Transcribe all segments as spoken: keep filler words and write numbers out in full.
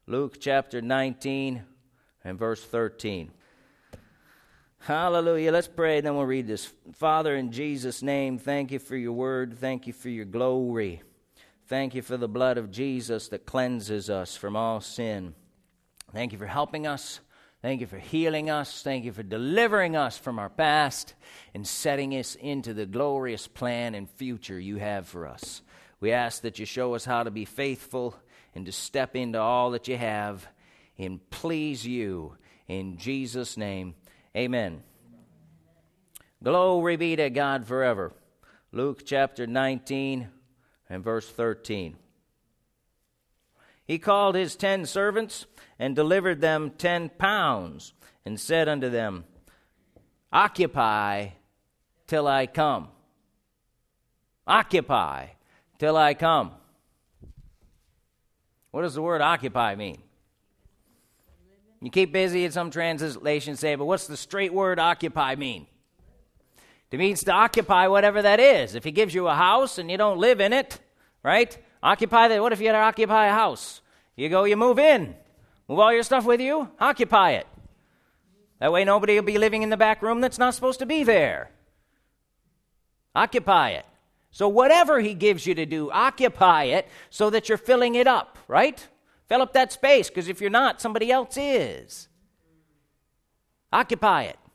Luke chapter nineteen and verse thirteen. Hallelujah. Let's pray, and then we'll read this. Father, in Jesus' name, thank you for your word. Thank you for your glory. Thank you for the blood of Jesus that cleanses us from all sin. Thank you for helping us. Thank you for healing us. Thank you for delivering us from our past and setting us into the glorious plan and future you have for us. We ask that you show us how to be faithful and to step into all that you have and please you. In Jesus' name, amen. Glory be to God forever. Luke chapter nineteen and verse thirteen. He called his ten servants and delivered them ten pounds and said unto them, Occupy till I come. Occupy till I come. What does the word occupy mean? You keep busy, and some translations say, but what's the straight word occupy mean? It means to occupy whatever that is. If he gives you a house and you don't live in it, right? Occupy that. What if you had to occupy a house? You go, you move in. Move all your stuff with you. Occupy it. That way nobody will be living in the back room that's not supposed to be there. Occupy it. So whatever he gives you to do, occupy it so that you're filling it up, right? Fill up that space, because if you're not, somebody else is. Occupy it.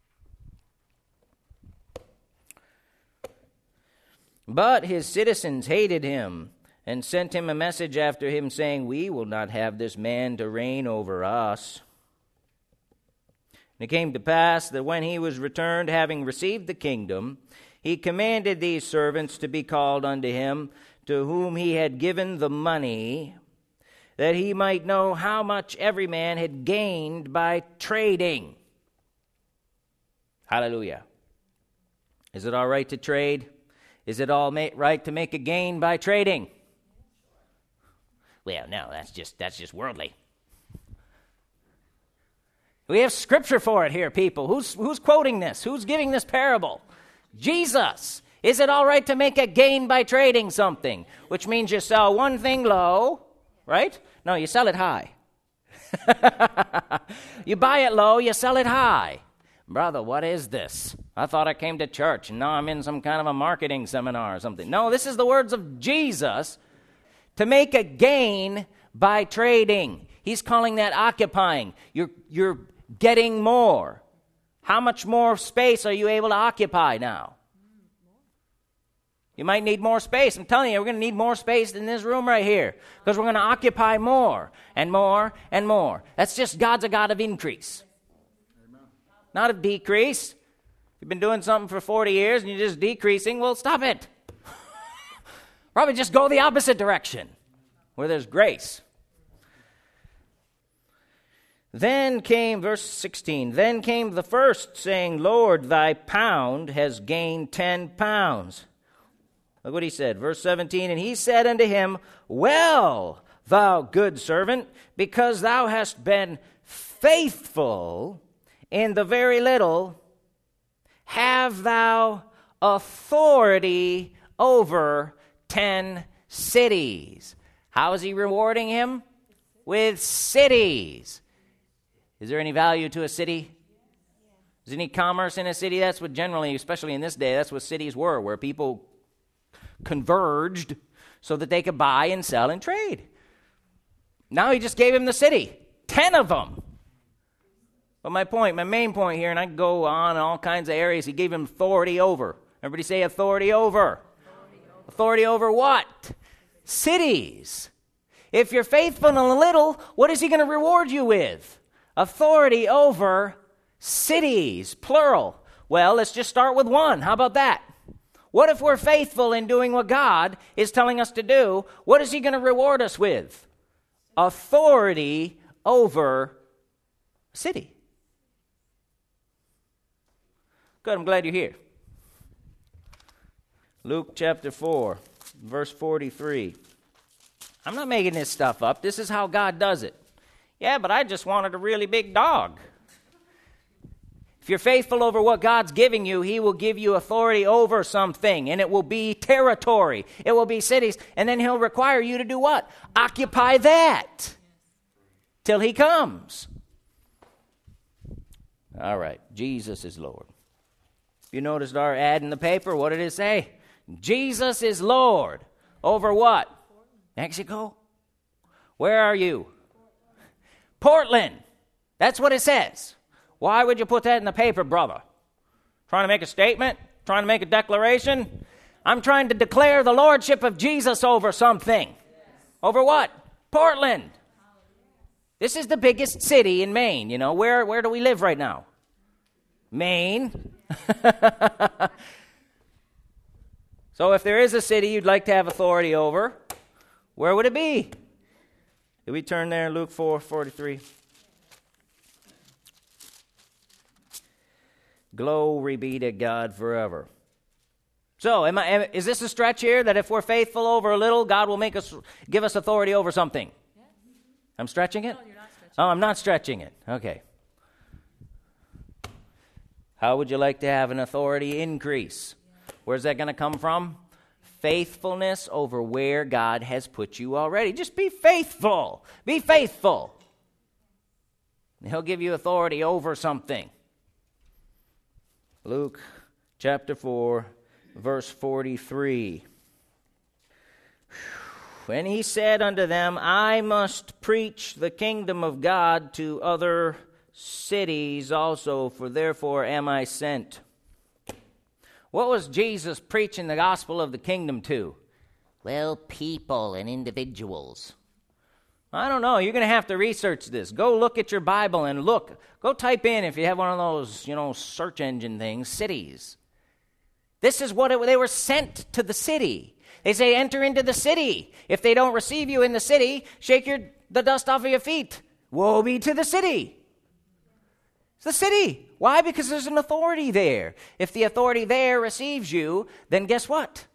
But his citizens hated him and sent him a message after him, saying, We will not have this man to reign over us. And it came to pass that when he was returned, having received the kingdom, he commanded these servants to be called unto him, to whom he had given the money, that he might know how much every man had gained by trading. Hallelujah. Is it all right to trade? Is it all ma- right to make a gain by trading? Well, no, that's just that's just worldly. We have scripture for it here, people. Who's who's quoting this? Who's giving this parable? Jesus. Is it all right to make a gain by trading something? Which means you sell one thing low, right? No, you sell it high. You buy it low, you sell it high. Brother, what is this? I thought I came to church, and now I'm in some kind of a marketing seminar or something. No, this is the words of Jesus. To make a gain by trading. He's calling that occupying. You're, you're getting more. How much more space are you able to occupy now? You might need more space. I'm telling you, we're going to need more space in this room right here, because we're going to occupy more and more and more. That's just God's a God of increase. Amen. Not of decrease. You've been doing something for forty years and you're just decreasing. Well, stop it. Probably just go the opposite direction, where there's grace. Then came, verse sixteen, then came the first, saying, Lord, thy pound has gained ten pounds. Look what he said, verse seventeen, and he said unto him, Well, thou good servant, because thou hast been faithful in the very little, have thou authority over ten cities. How is he rewarding him? With cities. Is there any value to a city? Is there any commerce in a city? That's what generally, especially in this day, that's what cities were, where people converged so that they could buy and sell and trade. Now he just gave him the city. Ten of them. But my point, my main point here, and I can go on in all kinds of areas, he gave him authority over. Everybody say authority over. Authority over, authority over what? Cities. If you're faithful in a little, what is he going to reward you with? Authority over cities, plural. Well, let's just start with one. How about that? What if we're faithful in doing what God is telling us to do? What is he going to reward us with? Authority over a city. Good, I'm glad you're here. Luke chapter four, verse forty-three. I'm not making this stuff up. This is how God does it. Yeah, but I just wanted a really big dog. If you're faithful over what God's giving you, he will give you authority over something, and it will be territory. It will be cities, and then he'll require you to do what? Occupy that. till he comes. All right, Jesus is Lord. You noticed our ad in the paper, what did it say? Jesus is Lord. Over what? Mexico? Where are you? Portland. That's what it says. Why would you put that in the paper, brother? Trying to make a statement? Trying to make a declaration? I'm trying to declare the lordship of Jesus over something. Over what? Portland. This is the biggest city in Maine. You know, where, where do we live right now? Maine. So if there is a city you'd like to have authority over, where would it be? Did we turn there, Luke four forty-three? Glory be to God forever. So, am I, am, is this a stretch here that if we're faithful over a little, God will make us give us authority over something? Yeah. I'm stretching it? No, you're not stretching. Oh, I'm not stretching it. Okay. How would you like to have an authority increase? Yeah. Where's that going to come from? Faithfulness over where God has put you already. Just be faithful. Be faithful. He'll give you authority over something. Luke chapter four, verse forty-three. And he said unto them, I must preach the kingdom of God to other cities also, for therefore am I sent. What was Jesus preaching the gospel of the kingdom to? Well, people and individuals. I don't know. You're going to have to research this. Go look at your Bible and look. Go type in, if you have one of those, you know, search engine things, cities. This is what it, they were sent to the city. They say, enter into the city. If they don't receive you in the city, shake your, the dust off of your feet. Woe be to the city. It's the city. Why? Because there's an authority there. If the authority there receives you, then guess what?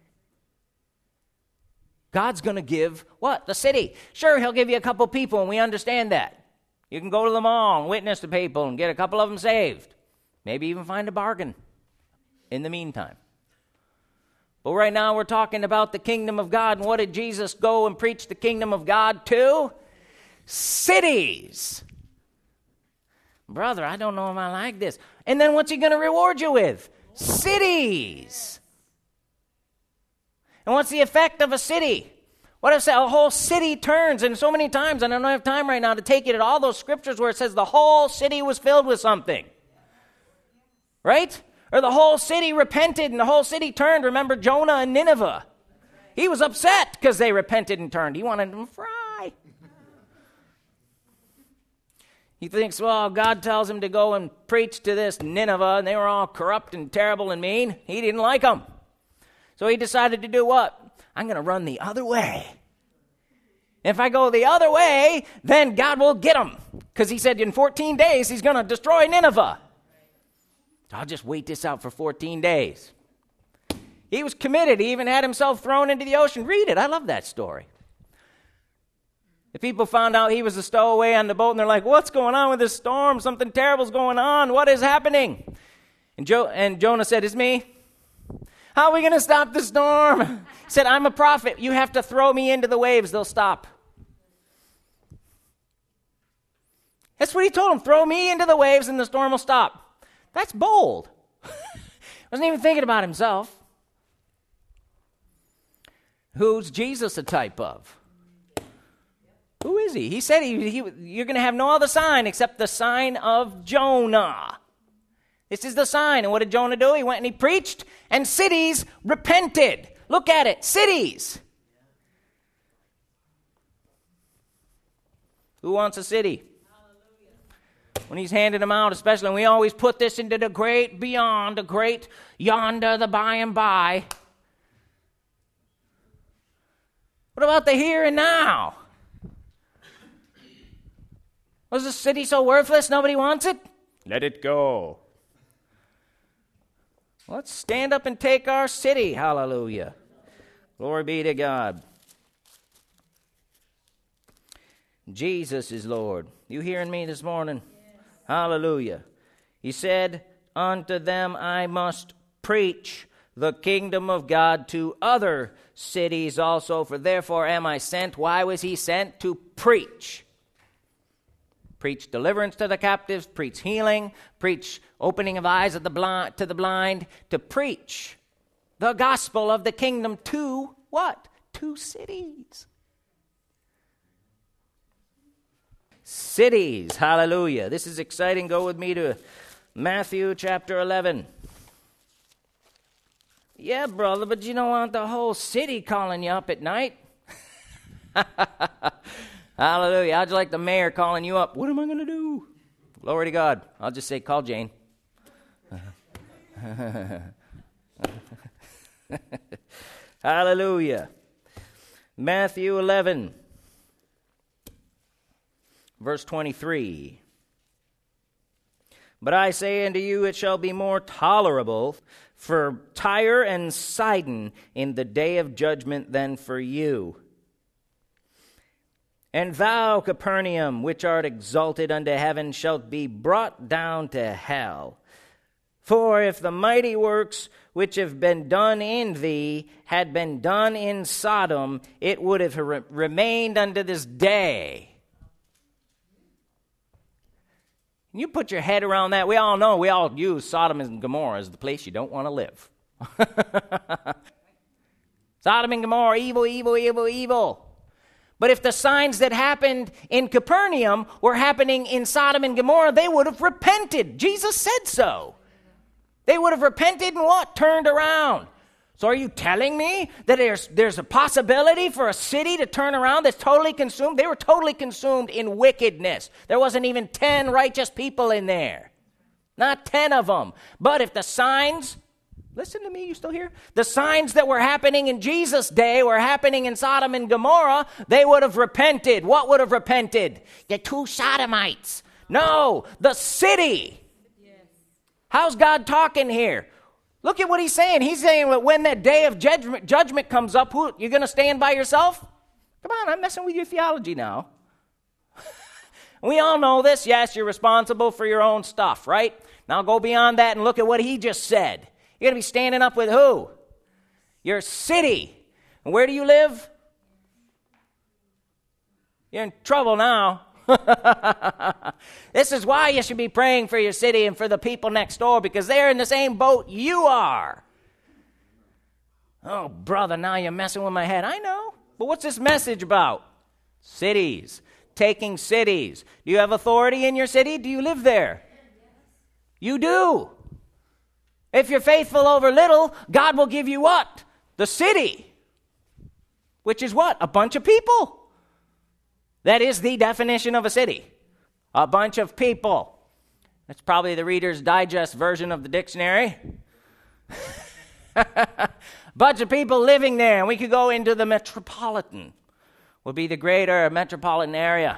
God's going to give what? The city. Sure, he'll give you a couple people, and we understand that. You can go to the mall and witness to people and get a couple of them saved. Maybe even find a bargain in the meantime. But right now we're talking about the kingdom of God. And what did Jesus go and preach the kingdom of God to? Cities. Brother, I don't know if I like this. And then what's he going to reward you with? Cities. And what's the effect of a city? What if a whole city turns? And so many times, and I don't have time right now to take it at all those scriptures where it says the whole city was filled with something. Right? Or the whole city repented and the whole city turned. Remember Jonah and Nineveh. He was upset because they repented and turned. He wanted them fry. He thinks, well, God tells him to go and preach to this Nineveh, and they were all corrupt and terrible and mean. He didn't like them. So he decided to do what? I'm going to run the other way. If I go the other way, then God will get them. Because he said in fourteen days, he's going to destroy Nineveh. So I'll just wait this out for fourteen days. He was committed. He even had himself thrown into the ocean. Read it. I love that story. The people found out he was a stowaway on the boat, and they're like, what's going on with this storm? Something terrible's going on. What is happening? And, jo- and Jonah said, it's me. How are we going to stop the storm? He said, I'm a prophet. You have to throw me into the waves. They'll stop. That's what he told him. Throw me into the waves and the storm will stop. That's bold. Wasn't even thinking about himself. Who's Jesus a type of? Who is he? He said he, he, you're going to have no other sign except the sign of Jonah. This is the sign. And what did Jonah do? He went and he preached, and cities repented. Look at it. Cities. Who wants a city? Hallelujah. When he's handing them out, especially, and we always put this into the great beyond, the great yonder, the by and by. What about the here and now? Was the city so worthless nobody wants it? Let it go. Let's stand up and take our city. Hallelujah. Glory be to God. Jesus is Lord. You hearing me this morning? Yes. Hallelujah. He said, unto them I must preach the kingdom of God to other cities also, for therefore am I sent. Why was he sent? To preach. Preach deliverance to the captives, preach healing, preach opening of eyes of the blind, to the blind, to preach the gospel of the kingdom to what? To cities. Cities, hallelujah. This is exciting. Go with me to Matthew chapter eleven. Yeah, brother, but you don't want the whole city calling you up at night. Hallelujah. How'd you like the mayor calling you up? What am I going to do? Glory to God. I'll just say, call Jane. Hallelujah. Matthew eleven, verse twenty-three. But I say unto you, it shall be more tolerable for Tyre and Sidon in the day of judgment than for you. And thou, Capernaum, which art exalted unto heaven, shalt be brought down to hell. For if the mighty works which have been done in thee had been done in Sodom, it would have re- remained unto this day. You put your head around that. We all know, we all use Sodom and Gomorrah as the place you don't want to live. Sodom and Gomorrah, evil, evil, evil, evil. But if the signs that happened in Capernaum were happening in Sodom and Gomorrah, they would have repented. Jesus said so. They would have repented and what? Turned around. So are you telling me that there's, there's a possibility for a city to turn around that's totally consumed? They were totally consumed in wickedness. There wasn't even ten righteous people in there. Not ten of them. But if the signs, listen to me, you still here? The signs that were happening in Jesus' day were happening in Sodom and Gomorrah, they would have repented. What would have repented? The two Sodomites. No, the city. Yes. How's God talking here? Look at what he's saying. He's saying that when that day of judgment, judgment comes up, who, you're going to stand by yourself? Come on, I'm messing with your theology now. We all know this. Yes, you're responsible for your own stuff, right? Now go beyond that and look at what he just said. You're going to be standing up with who? Your city. And where do you live? You're in trouble now. This is why you should be praying for your city and for the people next door, because they're in the same boat you are. Oh, brother, now you're messing with my head. I know. But what's this message about? Cities. Taking cities. Do you have authority in your city? Do you live there? You do. If you're faithful over little, God will give you what? The city. Which is what? A bunch of people. That is the definition of a city. A bunch of people. That's probably the Reader's Digest version of the dictionary. Bunch of people living there. And we could go into the metropolitan. Would be the greater metropolitan area.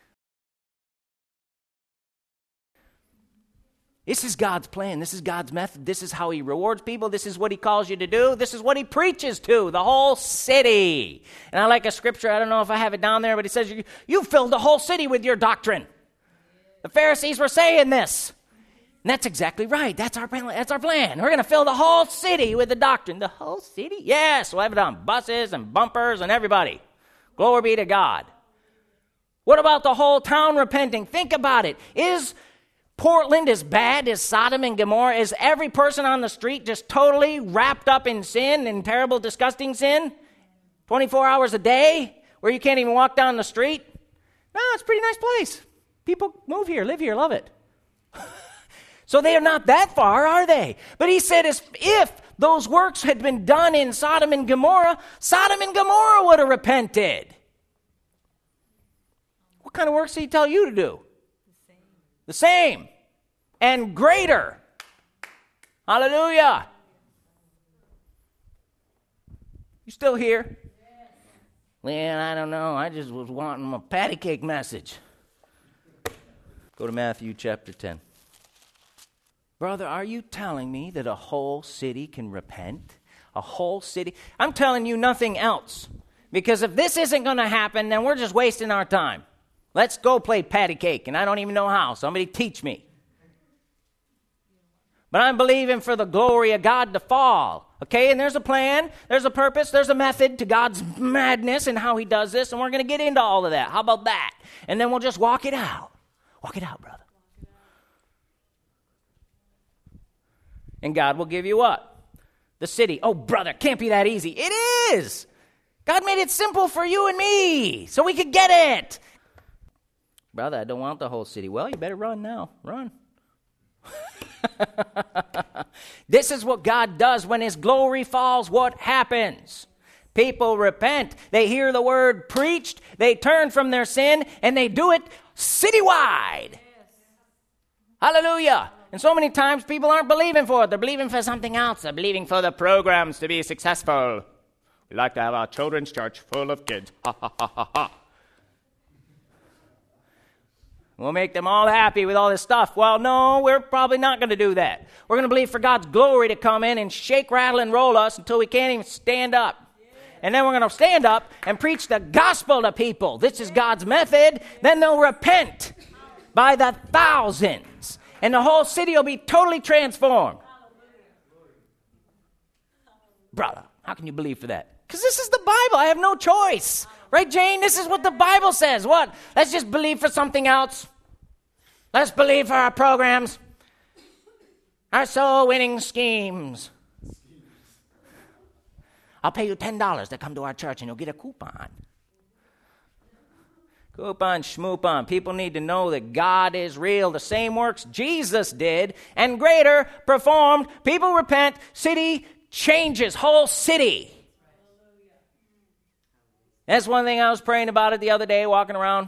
This is God's plan. This is God's method. This is how he rewards people. This is what he calls you to do. This is what he preaches to, the whole city. And I like a scripture. I don't know if I have it down there, but it says, you, you filled the whole city with your doctrine. The Pharisees were saying this. And that's exactly right. That's our plan. That's our plan. We're going to fill the whole city with the doctrine. The whole city? Yes. We'll have it on buses and bumpers and everybody. Glory be to God. What about the whole town repenting? Think about it. Is Portland as bad as Sodom and Gomorrah? Is every person on the street just totally wrapped up in sin and terrible, disgusting sin? twenty-four hours a day where you can't even walk down the street? No, it's a pretty nice place. People move here, live here, love it. So they are not that far, are they? But he said if, if those works had been done in Sodom and Gomorrah, Sodom and Gomorrah would have repented. What kind of works did he tell you to do? The same and greater. Hallelujah. You still here? Well, I don't know. I just was wanting a patty cake message. Go to Matthew chapter ten. Brother, are you telling me that a whole city can repent? A whole city? I'm telling you nothing else. Because if this isn't going to happen, then we're just wasting our time. Let's go play patty cake, and I don't even know how. Somebody teach me. But I'm believing for the glory of God to fall. Okay, and there's a plan, there's a purpose, there's a method to God's madness and how he does this, and we're going to get into all of that. How about that? And then we'll just walk it out. Walk it out, brother. And God will give you what? The city. Oh, brother, can't be that easy. It is. God made it simple for you and me so we could get it. Brother, I don't want the whole city. Well, you better run now. Run. This is what God does when his glory falls. What happens? People repent. They hear the word preached. They turn from their sin, and they do it citywide. Yes. Hallelujah. And so many times people aren't believing for it. They're believing for something else. They're believing for the programs to be successful. We like to have our children's church full of kids. Ha, ha, ha, ha, ha. We'll make them all happy with all this stuff. Well, no, we're probably not going to do that. We're going to believe for God's glory to come in and shake, rattle, and roll us until we can't even stand up. And then we're going to stand up and preach the gospel to people. This is God's method. Then they'll repent by the thousands. And the whole city will be totally transformed. Brother, how can you believe for that? Because this is the Bible. I have no choice. Right, Jane? This is what the Bible says. What? Let's just believe for something else. Let's believe for our programs. Our soul-winning schemes. I'll pay you ten dollars to come to our church and you'll get a coupon. Coupon, schmoopon. People need to know that God is real. The same works Jesus did and greater performed. People repent. City changes. Whole city. That's one thing I was praying about it the other day, walking around.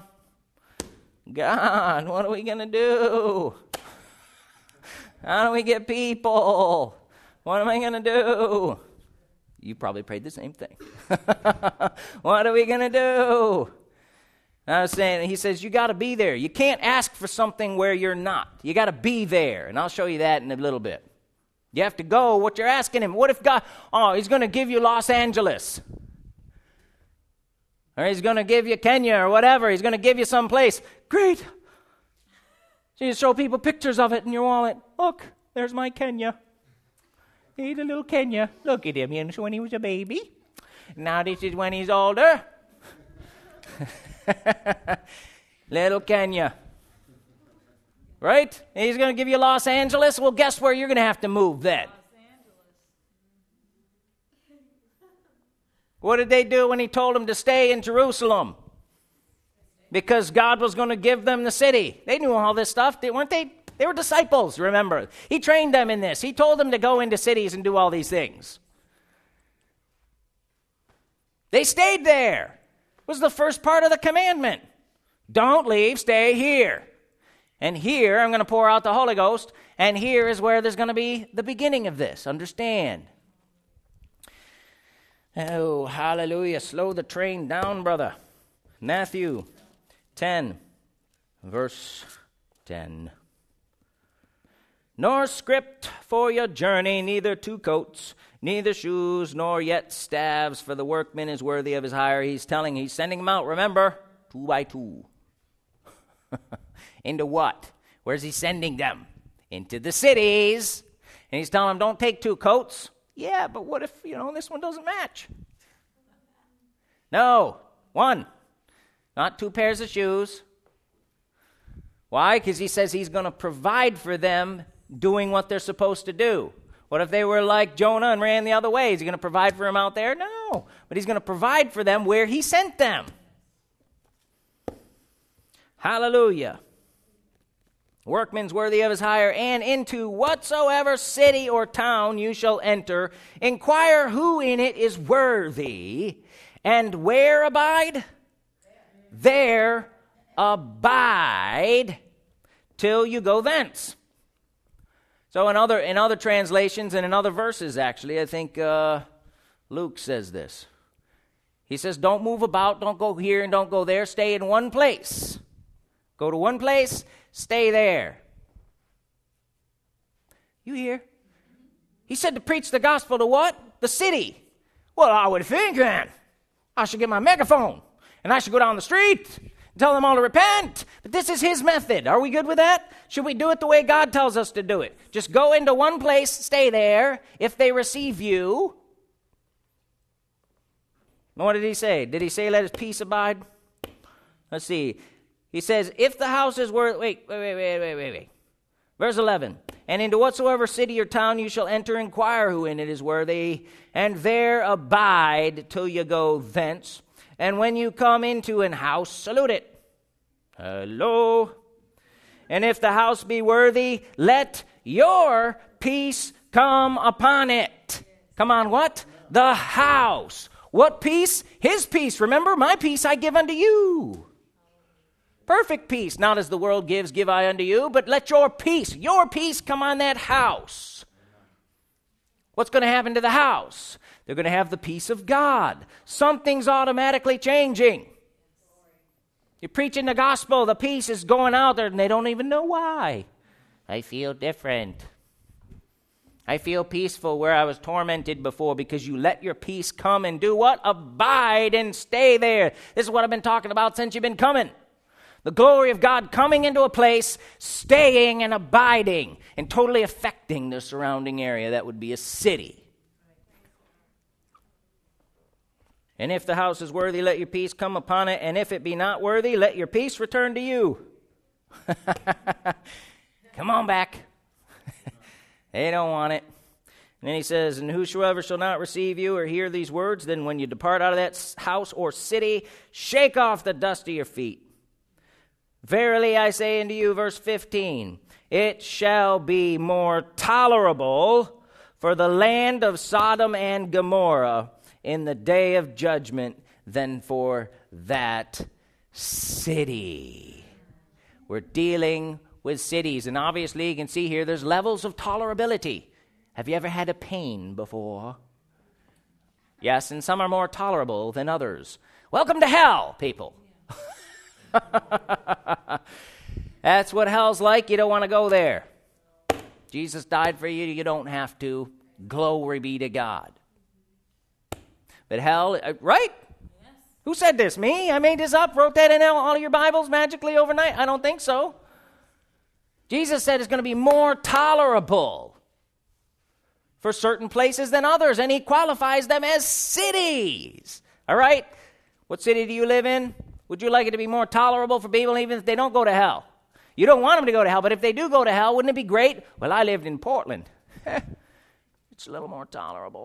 God, what are we going to do? How do we get people? What am I going to do? You probably prayed the same thing. What are we going to do? And I was saying, he says, you got to be there. You can't ask for something where you're not. You got to be there. And I'll show you that in a little bit. You have to go what you're asking him. What if God, oh, he's going to give you Los Angeles. Or he's going to give you Kenya or whatever. He's going to give you some place. Great. So you show people pictures of it in your wallet. Look, there's my Kenya. He's a little Kenya. Look at him when he was a baby. Now this is when he's older. Little Kenya. Right? He's going to give you Los Angeles. Well, guess where you're going to have to move then? What did they do when he told them to stay in Jerusalem? Because God was going to give them the city. They knew all this stuff, they, weren't they? They were disciples, remember. He trained them in this. He told them to go into cities and do all these things. They stayed there. It was the first part of the commandment. Don't leave, stay here. And here I'm going to pour out the Holy Ghost, and here is where there's going to be the beginning of this. Understand? Oh, hallelujah. Slow the train down, brother. Matthew ten, verse ten. Nor script for your journey, neither two coats, neither shoes, nor yet staves, for the workman is worthy of his hire. He's telling, he's sending them out, remember, two by two. Into what? Where's he sending them? Into the cities. And he's telling them, don't take two coats. Yeah, but what if, you know, this one doesn't match? No, one. Not two pairs of shoes. Why? Because he says he's going to provide for them doing what they're supposed to do. What if they were like Jonah and ran the other way? Is he going to provide for them out there? No. But he's going to provide for them where he sent them. Hallelujah. Workman's worthy of his hire, and into whatsoever city or town you shall enter, inquire who in it is worthy, and where abide? There abide till you go thence. So in other in other translations and in other verses, actually, I think uh, Luke says this. He says, don't move about, don't go here and don't go there. Stay in one place. Go to one place, stay there. You hear? He said to preach the gospel to what? The city. Well, I would think then I should get my megaphone and I should go down the street and tell them all to repent. But this is his method. Are we good with that? Should we do it the way God tells us to do it? Just go into one place, stay there. If they receive you. What did he say? Did he say let his peace abide? Let's see. He says, if the house is worth, wait, wait, wait, wait, wait, wait, wait. Verse eleven, and into whatsoever city or town you shall enter, inquire who in it is worthy, and there abide till you go thence. And when you come into an house, salute it. Hello. And if the house be worthy, let your peace come upon it. Come on, what? The house. What peace? His peace. Remember, my peace I give unto you. Perfect peace, not as the world gives, give I unto you, but let your peace, your peace come on that house. What's going to happen to the house? They're going to have the peace of God. Something's automatically changing. You're preaching the gospel, the peace is going out there, and they don't even know why. I feel different. I feel peaceful where I was tormented before, because you let your peace come and do what? Abide and stay there. This is what I've been talking about since you've been coming. The glory of God coming into a place, staying and abiding, and totally affecting the surrounding area. That would be a city. And if the house is worthy, let your peace come upon it. And if it be not worthy, let your peace return to you. Come on back. They don't want it. And then he says, and whosoever shall not receive you or hear these words, then when you depart out of that house or city, shake off the dust of your feet. Verily I say unto you, verse fifteen, it shall be more tolerable for the land of Sodom and Gomorrah in the day of judgment than for that city. We're dealing with cities, and obviously you can see here there's levels of tolerability. Have you ever had a pain before? Yes, and some are more tolerable than others. Welcome to hell, people. That's what hell's like. You don't want to go there. Jesus died for you. You don't have to. Glory be to God. But hell, right? Yes. Who said this? Me? I made this up, wrote that in all of your Bibles magically overnight? I don't think so. Jesus said it's going to be more tolerable for certain places than others, and he qualifies them as cities. All right? What city do you live in? Would you like it to be more tolerable for people even if they don't go to hell? You don't want them to go to hell, but if they do go to hell, wouldn't it be great? Well, I lived in Portland. It's a little more tolerable.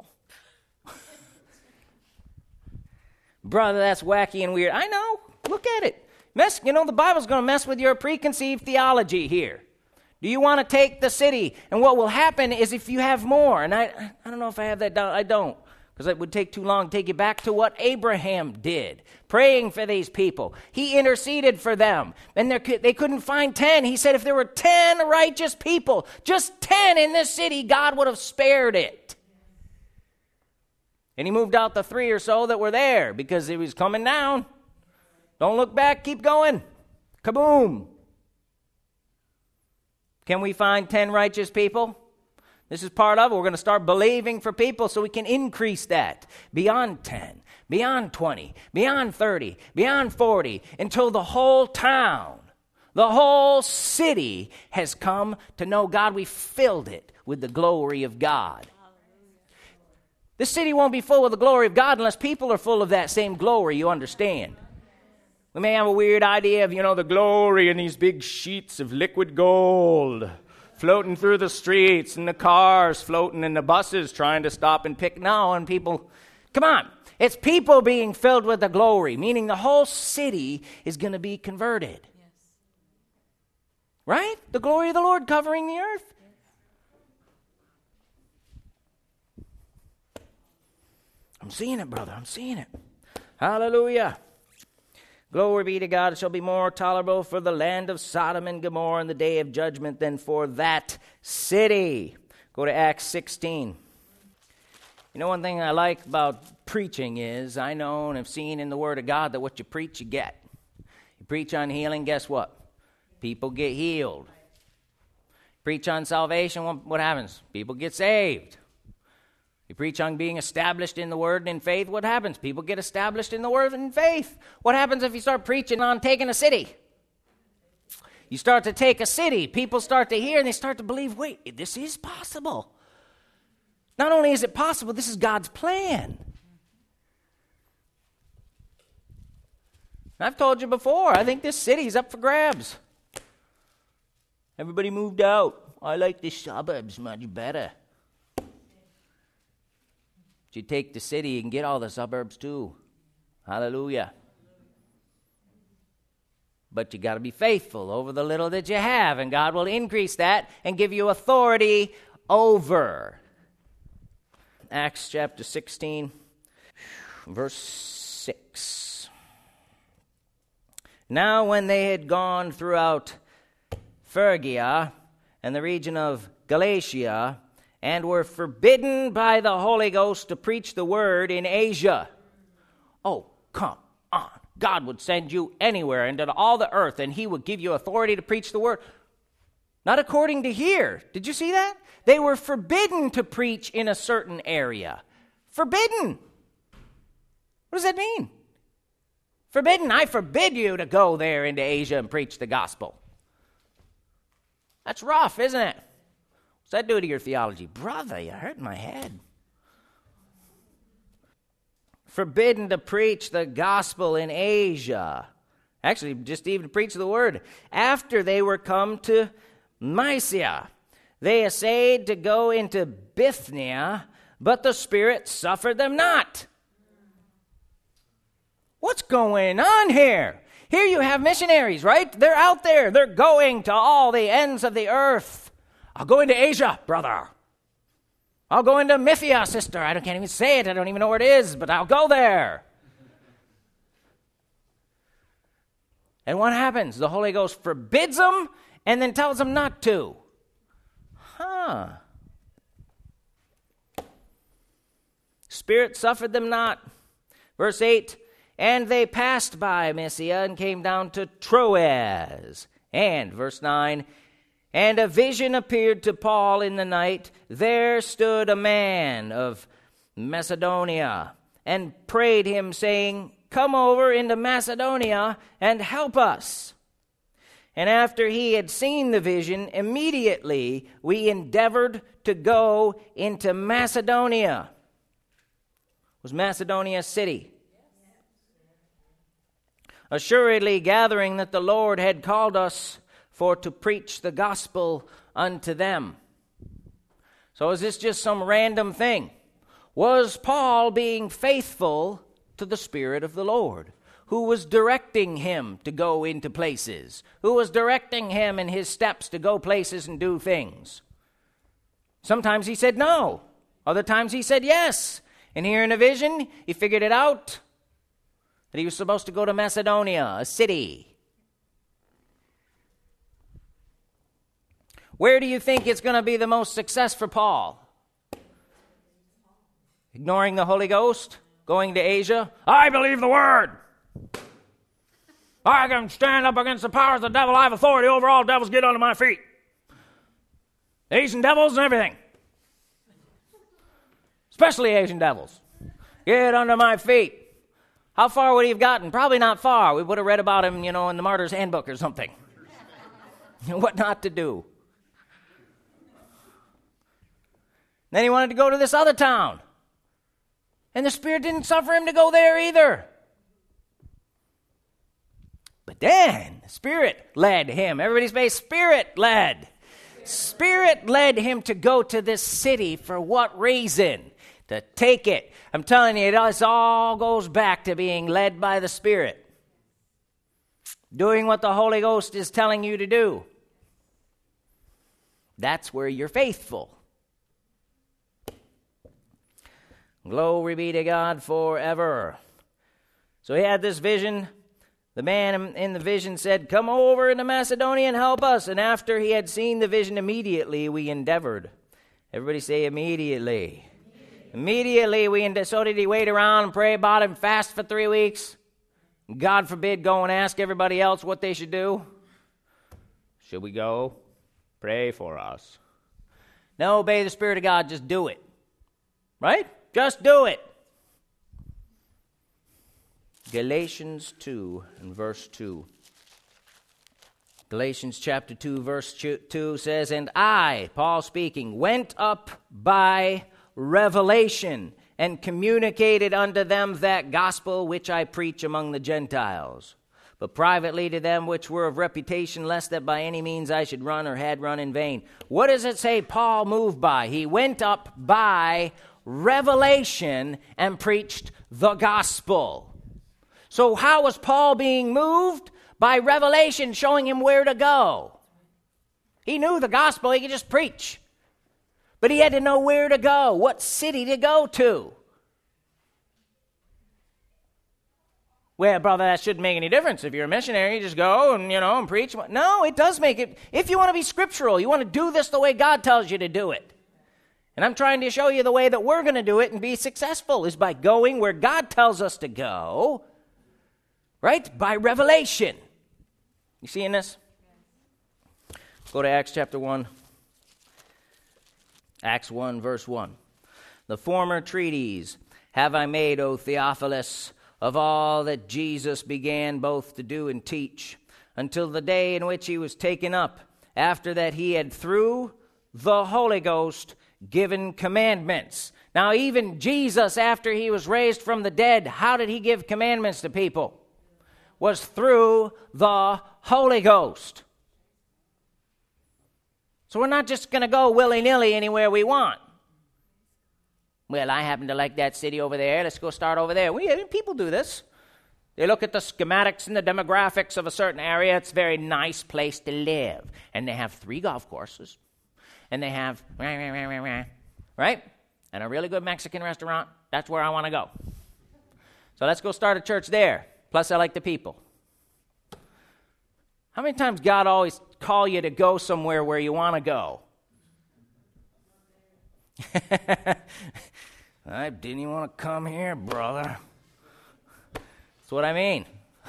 Brother, that's wacky and weird. I know. Look at it. Mess, you know, the Bible's going to mess with your preconceived theology here. Do you want to take the city? And what will happen is if you have more, and I, I don't know if I have that down. I don't. Because it would take too long to take you back to what Abraham did, praying for these people. He interceded for them, and they couldn't find ten. He said if there were ten righteous people, just ten in this city, God would have spared it. And he moved out the three or so that were there because he was coming down. Don't look back, keep going. Kaboom. Can we find ten righteous people? This is part of it. We're going to start believing for people so we can increase that beyond ten, beyond twenty, beyond thirty, beyond forty, until the whole town, the whole city has come to know God. We filled it with the glory of God. This city won't be full of the glory of God unless people are full of that same glory, you understand. We may have a weird idea of, you know, the glory in these big sheets of liquid gold floating through the streets, and the cars floating, and the buses trying to stop and pick. No, and people, come on. It's people being filled with the glory, meaning the whole city is going to be converted. Yes. Right? The glory of the Lord covering the earth. Yes. I'm seeing it, brother. I'm seeing it. Hallelujah. Glory be to God. It shall be more tolerable for the land of Sodom and Gomorrah in the day of judgment than for that city. Go to Acts sixteen. You know, one thing I like about preaching is I know and have seen in the Word of God that what you preach, you get. You preach on healing, guess what? People get healed. Preach on salvation, what happens? People get saved. You preach on being established in the Word and in faith, what happens? People get established in the Word and in faith. What happens if you start preaching on taking a city? You start to take a city, people start to hear and they start to believe, wait, this is possible. Not only is it possible, this is God's plan. I've told you before, I think this city's up for grabs. Everybody moved out. I like the suburbs much better. If you take the city, you can get all the suburbs too. Hallelujah. But you got to be faithful over the little that you have, and God will increase that and give you authority over. Acts chapter sixteen, verse six. Now when they had gone throughout Phrygia and the region of Galatia, and were forbidden by the Holy Ghost to preach the word in Asia. Oh, come on. God would send you anywhere into all the earth, and he would give you authority to preach the word. Not according to here. Did you see that? They were forbidden to preach in a certain area. Forbidden. What does that mean? Forbidden. I forbid you to go there into Asia and preach the gospel. That's rough, isn't it? What's that do to your theology? Brother, you hurt my head. Forbidden to preach the gospel in Asia. Actually, just even to preach the word. After they were come to Mysia, they essayed to go into Bithynia, but the Spirit suffered them not. What's going on here? Here you have missionaries, right? They're out there. They're going to all the ends of the earth. I'll go into Asia, brother. I'll go into Mythia, sister. I don't, can't even say it. I don't even know where it is, but I'll go there. And what happens? The Holy Ghost forbids them and then tells them not to. Huh. Spirit suffered them not. Verse eight, and they passed by Mysia and came down to Troas. And, verse nine, and a vision appeared to Paul in the night. There stood a man of Macedonia and prayed him, saying, come over into Macedonia and help us. And after he had seen the vision, immediately we endeavored to go into Macedonia. Was Macedonia a city? Assuredly gathering that the Lord had called us for to preach the gospel unto them. So is this just some random thing? Was Paul being faithful to the Spirit of the Lord, who was directing him to go into places, who was directing him in his steps to go places and do things? Sometimes he said no. Other times he said yes. And here in a vision, he figured it out that he was supposed to go to Macedonia, a city. Where do you think it's going to be the most success for Paul? Ignoring the Holy Ghost? Going to Asia? I believe the word. I can stand up against the powers of the devil. I have authority over all devils. Get under my feet. Asian devils and everything. Especially Asian devils. Get under my feet. How far would he have gotten? Probably not far. We would have read about him, you know, in the Martyr's Handbook or something. What not to do. Then he wanted to go to this other town. And the Spirit didn't suffer him to go there either. But then, the Spirit led him. Everybody say, Spirit led. Spirit led him to go to this city. For what reason? To take it. I'm telling you, it all goes back to being led by the Spirit. Doing what the Holy Ghost is telling you to do. That's where you're faithful. Glory be to God forever. So he had this vision. The man in the vision said, come over into Macedonia and help us. And after he had seen the vision, immediately we endeavored. Everybody say immediately. Immediately, immediately we endeavored. So did he wait around and pray about it and fast for three weeks? God forbid, go and ask everybody else what they should do? Should we go? Pray for us. No, obey the Spirit of God. Just do it. Right? Just do it. Galatians two and verse two. Galatians chapter two, verse two says, and I, Paul speaking, went up by revelation and communicated unto them that gospel which I preach among the Gentiles. but privately to them which were of reputation, lest that by any means I should run or had run in vain. What does it say Paul moved by? He went up by revelation and preached the gospel. So how was Paul being moved? By revelation showing him where to go. He knew the gospel, he could just preach. But he had to know where to go, what city to go to. Well, brother, that shouldn't make any difference. If you're a missionary, you just go and, you know, and preach. No, it does make it. If you want to be scriptural, you want to do this the way God tells you to do it. And I'm trying to show you the way that we're going to do it and be successful is by going where God tells us to go, right? By revelation. You seeing this? Go to Acts chapter one. Acts one, verse one. The former treatise have I made, O Theophilus, of all that Jesus began both to do and teach, until the day in which he was taken up, after that he had through the Holy Ghost given commandments. Now even Jesus, after he was raised from the dead, how did he give commandments to people? Was through the Holy Ghost. So we're not just going to go willy-nilly anywhere we want. Well, I happen to like that city over there. Let's go start over there. We, people do this. They look at the schematics and the demographics of a certain area. It's a very nice place to live. And they have three golf courses. And they have, right? And a really good Mexican restaurant. That's where I want to go. So let's go start a church there. Plus, I like the people. How many times God always call you to go somewhere where you want to go? I didn't even want to come here, brother. That's what I mean.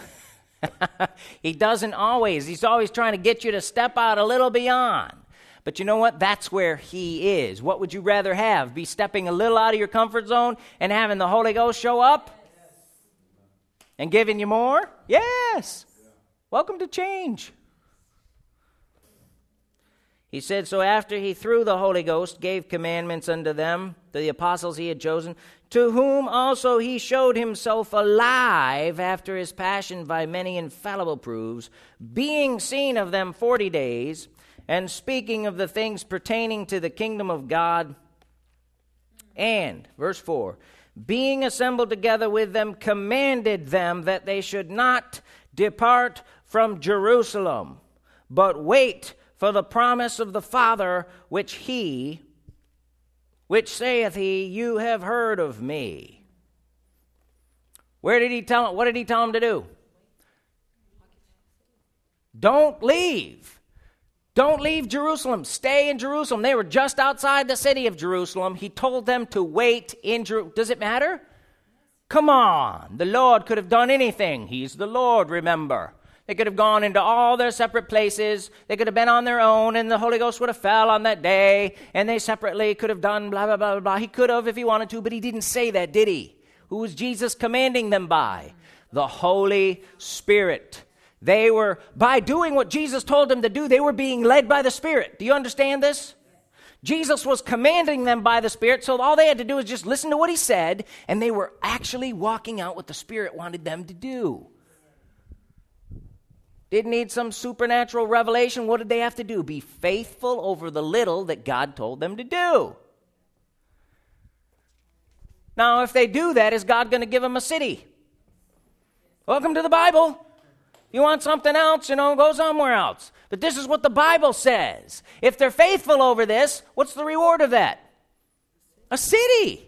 He doesn't always. He's always trying to get you to step out a little beyond. But you know what? That's where he is. What would you rather have? Be stepping a little out of your comfort zone and having the Holy Ghost show up? And giving you more? Yes. Welcome to change. He said, so after he through the Holy Ghost gave commandments unto them, to the apostles he had chosen, to whom also he showed himself alive after his passion by many infallible proofs, being seen of them forty days, and speaking of the things pertaining to the kingdom of God. And, verse four, being assembled together with them, commanded them that they should not depart from Jerusalem, but wait for the promise of the Father, which he, which saith he, you have heard of me. Where did he tell him? What did he tell him to do? Don't leave. Don't leave Jerusalem. Stay in Jerusalem. They were just outside the city of Jerusalem. He told them to wait in Jerusalem. Does it matter? Come on. The Lord could have done anything. He's the Lord, remember. They could have gone into all their separate places. They could have been on their own, and the Holy Ghost would have fell on that day, and they separately could have done blah, blah, blah, blah, blah. He could have if he wanted to, but he didn't say that, did he? Who was Jesus commanding them by? The Holy Spirit. They were, by doing what Jesus told them to do, they were being led by the Spirit. Do you understand this? Jesus was commanding them by the Spirit, so all they had to do was just listen to what he said, and they were actually walking out what the Spirit wanted them to do. Didn't need some supernatural revelation. What did they have to do? Be faithful over the little that God told them to do. Now, if they do that, is God going to give them a city? Welcome to the Bible. If you want something else, you know, go somewhere else. But this is what the Bible says. If they're faithful over this, what's the reward of that? A city.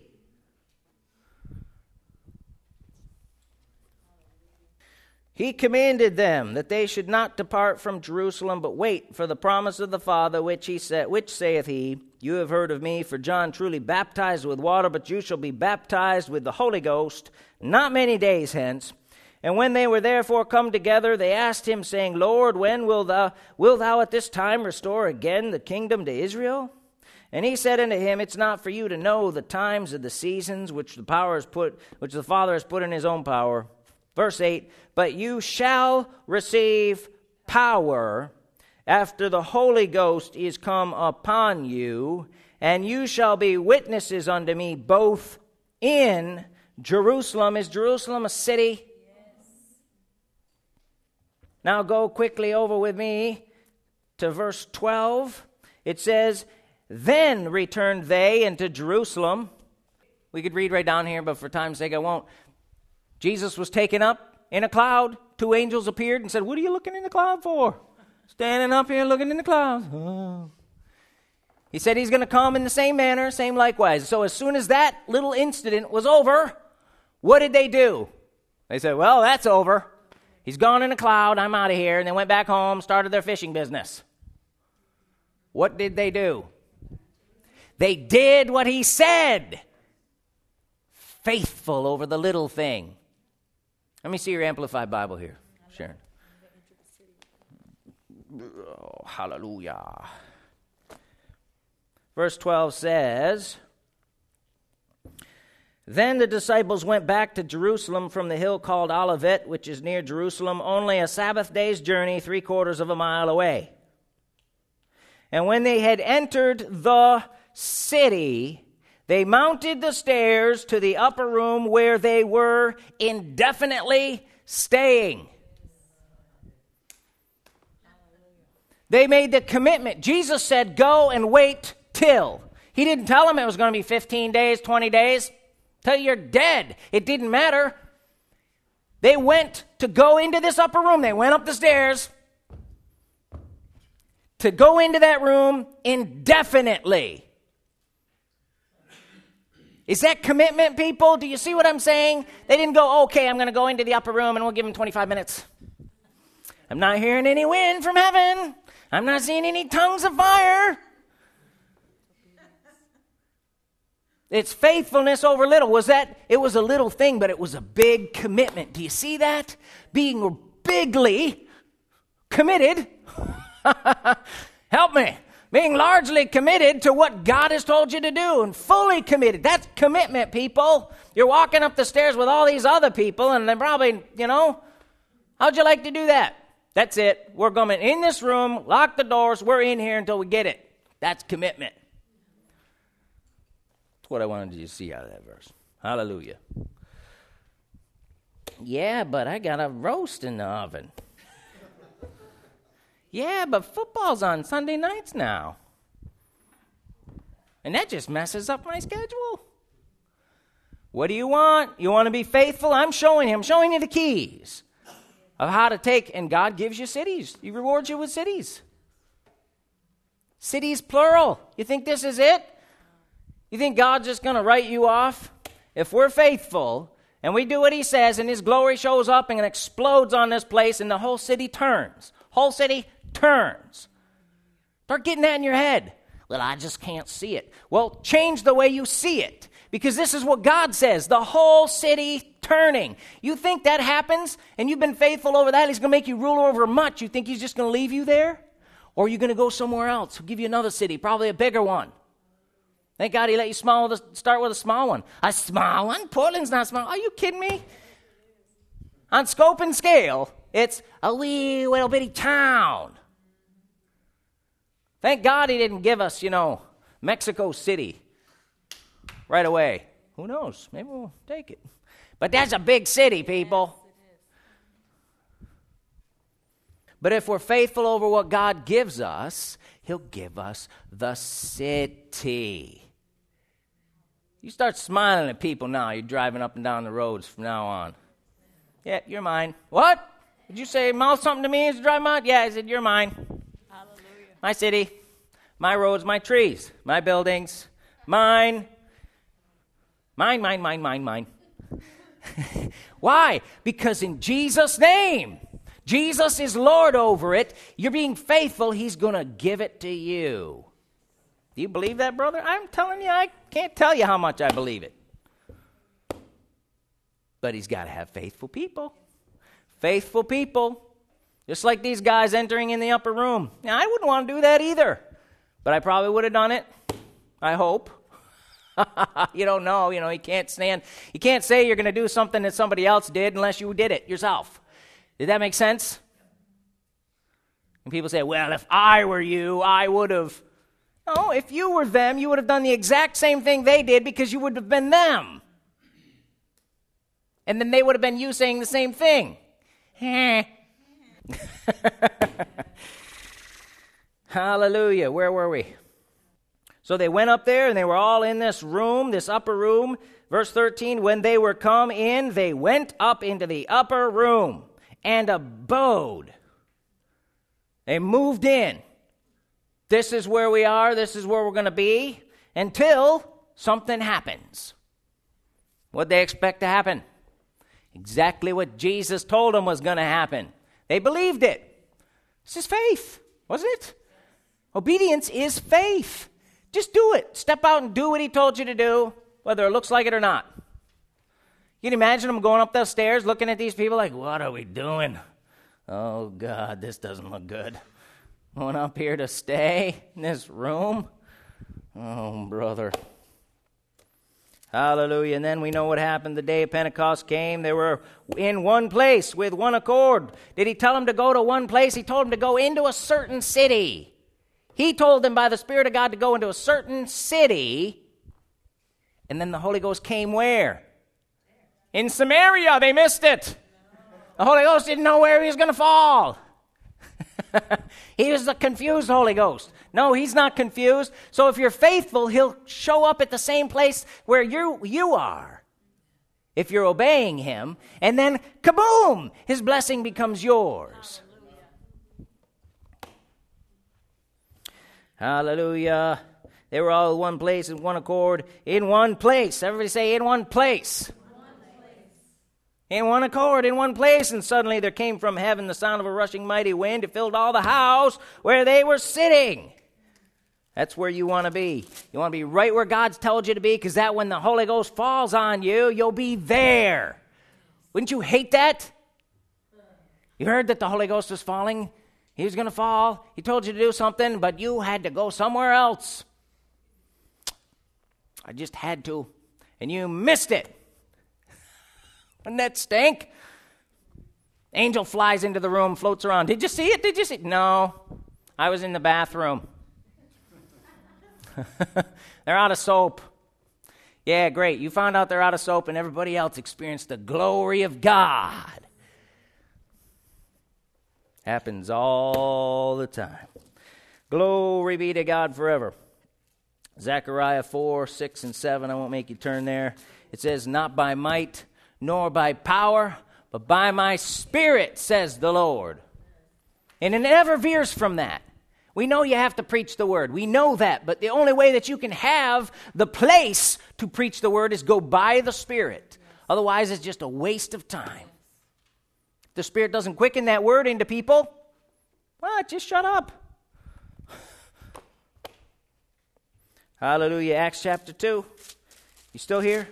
He commanded them that they should not depart from Jerusalem, but wait for the promise of the Father, which he said, which saith he, you have heard of me, for John truly baptized with water, but you shall be baptized with the Holy Ghost not many days hence. And when they were therefore come together, they asked him, saying, Lord, when will thou, wilt thou at this time restore again the kingdom to Israel? And he said unto him, it's not for you to know the times of the seasons which the power has put, which the Father has put in his own power. Verse eight, but you shall receive power after the Holy Ghost is come upon you, and you shall be witnesses unto me both in Jerusalem. Is Jerusalem a city? Yes. Now go quickly over with me to verse twelve. It says, then returned they into Jerusalem. We could read right down here, but for time's sake I won't. Jesus was taken up in a cloud. Two angels appeared and said, what are you looking in the cloud for? Standing up here looking in the clouds. Oh. He said he's going to come in the same manner, same likewise. So as soon as that little incident was over, what did they do? They said, well, that's over. He's gone in a cloud. I'm out of here. And they went back home, started their fishing business. What did they do? They did what he said. Faithful over the little thing. Let me see your Amplified Bible here, Sharon. Oh, hallelujah. Verse twelve says, then the disciples went back to Jerusalem from the hill called Olivet, which is near Jerusalem, only a Sabbath day's journey, three quarters of a mile away. And when they had entered the city, they mounted the stairs to the upper room where they were indefinitely staying. They made the commitment. Jesus said, go and wait till. He didn't tell them it was going to be fifteen days, twenty days, till you're dead. It didn't matter. They went to go into this upper room. They went up the stairs to go into that room indefinitely. Is that commitment, people? Do you see what I'm saying? They didn't go, okay, I'm going to go into the upper room and we'll give them twenty-five minutes. I'm not hearing any wind from heaven. I'm not seeing any tongues of fire. It's faithfulness over little. Was that, it was a little thing, but it was a big commitment. Do you see that? Being bigly committed. Help me. Being largely committed to what God has told you to do and fully committed. That's commitment, people. You're walking up the stairs with all these other people and they're probably, you know, how'd you like to do that? That's it. We're going in this room, lock the doors, we're in here until we get it. That's commitment. That's what I wanted you to see out of that verse. Hallelujah. Yeah, but I got a roast in the oven. Yeah, but football's on Sunday nights now. And that just messes up my schedule. What do you want? You want to be faithful? I'm showing him, showing you the keys of how to take, and God gives you cities. He rewards you with cities. Cities plural. You think this is it? You think God's just going to write you off? If we're faithful and we do what he says and his glory shows up and explodes on this place and the whole city turns. Whole city turns. Start getting that in your head. Well, I just can't see it. Well, change the way you see it. Because this is what God says. The whole city turning. You think that happens and you've been faithful over that, he's going to make you ruler over much. You think he's just going to leave you there? Or are you going to go somewhere else? He'll give you another city, probably a bigger one. Thank God he let you small with a, start with a small one. A small one? Portland's not small. Are you kidding me? On scope and scale, it's a wee little bitty town. Thank God he didn't give us, you know, Mexico City right away. Who knows? Maybe we'll take it. But that's a big city, people. Yes, but if we're faithful over what God gives us, he'll give us the city. You start smiling at people now. You're driving up and down the roads from now on. Yeah, you're mine. What? Did you say mouth something to me as you drive out? Yeah, I said, you're mine. Hallelujah. My city, my roads, my trees, my buildings, mine. Mine, mine, mine, mine, mine. Why? Because in Jesus' name, Jesus is Lord over it. You're being faithful. He's going to give it to you. Do you believe that, brother? I'm telling you, I can't tell you how much I believe it. But he's got to have faithful people. Faithful people. Just like these guys entering in the upper room. Now, I wouldn't want to do that either. But I probably would have done it. I hope. You don't know. You know, you can't stand. You can't say you're going to do something that somebody else did unless you did it yourself. Did that make sense? And people say, well, if I were you, I would have. No, if you were them, you would have done the exact same thing they did because you would have been them. And then they would have been you saying the same thing. Hallelujah. Where were we? So they went up there, and they were all in this room, this upper room. Verse thirteen, when they were come in, they went up into the upper room and abode. They moved in. This is where we are. This is where we're going to be until something happens. What'd they expect to happen? Exactly what Jesus told them was going to happen. They believed it. This is faith, wasn't it? Obedience is faith. Just do it. Step out and do what he told you to do, whether it looks like it or not. You can imagine them going up those stairs looking at these people like, what are we doing? Oh, God, this doesn't look good. Going up here to stay in this room? Oh, brother. Hallelujah. And then we know what happened the day of Pentecost came. They were in one place with one accord. Did he tell them to go to one place? He told them to go into a certain city. He told them by the Spirit of God to go into a certain city. And then the Holy Ghost came where? In Samaria. They missed it. The Holy Ghost didn't know where he was going to fall. He was a confused Holy Ghost. No, he's not confused. So if you're faithful, he'll show up at the same place where you you are. If you're obeying him, and then kaboom, his blessing becomes yours. Hallelujah. They were all in one place, in one accord, in one place. Everybody say, in one place. In one accord, in one place, and suddenly there came from heaven the sound of a rushing mighty wind. It filled all the house where they were sitting. That's where you want to be. You want to be right where God's told you to be, because that when the Holy Ghost falls on you, you'll be there. Wouldn't you hate that? You heard that the Holy Ghost was falling. He was going to fall. He told you to do something, but you had to go somewhere else. I just had to, and you missed it. Wouldn't that stink? Angel flies into the room, floats around. Did you see it? Did you see it? No, I was in the bathroom. They're out of soap. Yeah, great. You found out they're out of soap, and everybody else experienced the glory of God. Happens all the time. Glory be to God forever. Zechariah four, six, and seven. I won't make you turn there. It says, not by might, nor by power, but by my Spirit, says the Lord. And it never veers from that. We know you have to preach the word. We know that. But the only way that you can have the place to preach the word is go by the Spirit. Otherwise, it's just a waste of time. If the Spirit doesn't quicken that word into people, well, just shut up. Hallelujah. Acts chapter two. You still here?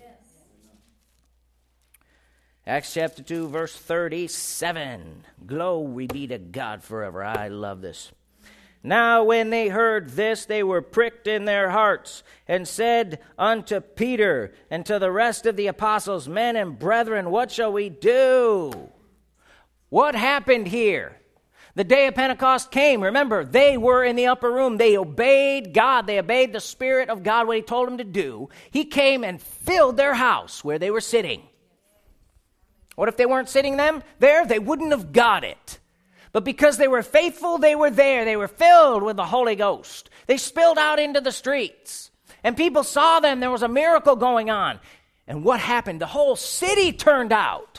Acts chapter two, verse thirty-seven. Glory be to God forever. I love this. Now when they heard this, they were pricked in their hearts, and said unto Peter and to the rest of the apostles, men and brethren, what shall we do? What happened here? The day of Pentecost came. Remember, they were in the upper room. They obeyed God. They obeyed the Spirit of God, what he told them to do. He came and filled their house where they were sitting. What if they weren't sitting them there? They wouldn't have got it. But because they were faithful, they were there. They were filled with the Holy Ghost. They spilled out into the streets. And people saw them. There was a miracle going on. And what happened? The whole city turned out.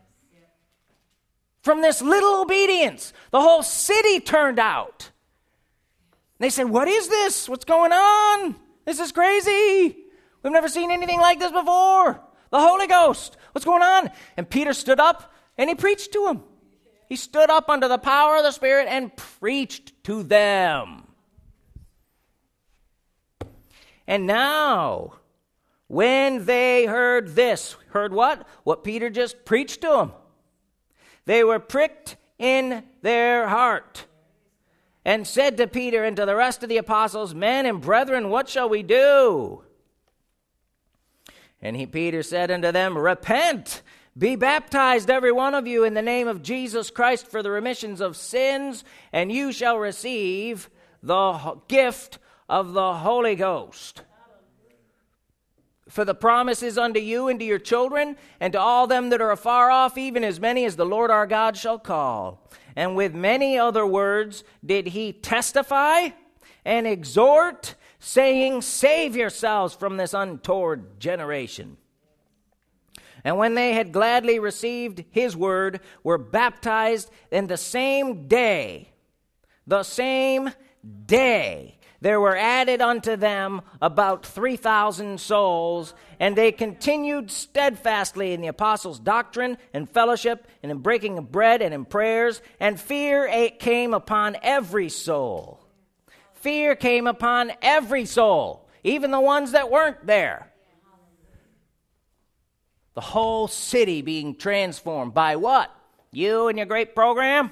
From this little obedience, the whole city turned out. And they said, what is this? What's going on? This is crazy. We've never seen anything like this before. The Holy Ghost. What's going on? And Peter stood up and he preached to them. He stood up under the power of the Spirit and preached to them. And now, when they heard this, heard what? What Peter just preached to them. They were pricked in their heart and said to Peter and to the rest of the apostles, men and brethren, what shall we do? And he, Peter said unto them, repent, be baptized every one of you in the name of Jesus Christ for the remissions of sins, and you shall receive the gift of the Holy Ghost. For the promise is unto you and to your children, and to all them that are afar off, even as many as the Lord our God shall call. And with many other words did he testify and exhort, saying, Save yourselves from this untoward generation. And when they had gladly received his word, were baptized in the same day, the same day, there were added unto them about three thousand souls, and they continued steadfastly in the apostles' doctrine and fellowship, and in breaking of bread and in prayers, and fear came upon every soul. Fear came upon every soul, even the ones that weren't there. The whole city being transformed by what? You and your great program?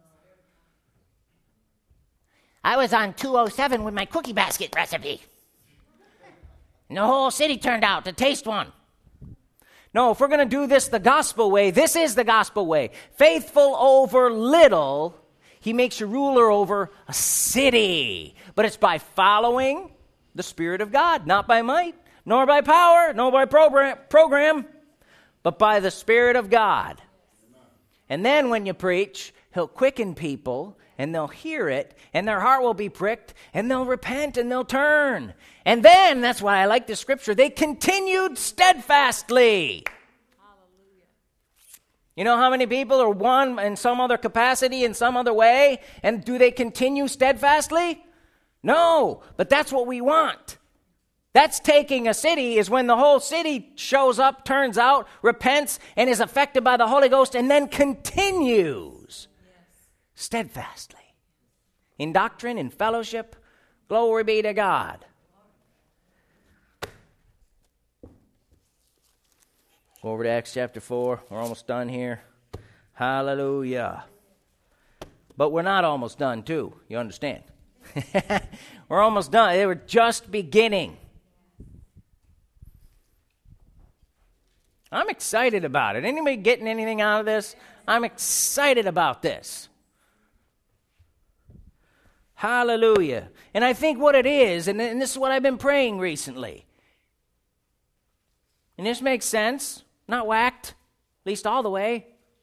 I was on two oh seven with my cookie basket recipe. And the whole city turned out to taste one. No, if we're going to do this the gospel way, this is the gospel way. Faithful over little, he makes you ruler over a city. But it's by following the Spirit of God, not by might, nor by power, nor by program, program but by the Spirit of God. And then when you preach, he'll quicken people, and they'll hear it, and their heart will be pricked, and they'll repent, and they'll turn. And then, that's why I like the scripture, they continued steadfastly. Hallelujah. You know how many people are one in some other capacity, in some other way, and do they continue steadfastly? No, but that's what we want. That's taking a city, is when the whole city shows up, turns out, repents, and is affected by the Holy Ghost, and then continues steadfastly in doctrine, in fellowship. Glory be to God. Go over to Acts chapter four. We're almost done here. Hallelujah. But we're not almost done too. You understand? We're almost done. They were just beginning. I'm excited about it. Anybody getting anything out of this? I'm excited about this. Hallelujah. And I think what it is, and this is what I've been praying recently, and this makes sense, not whacked, at least all the way.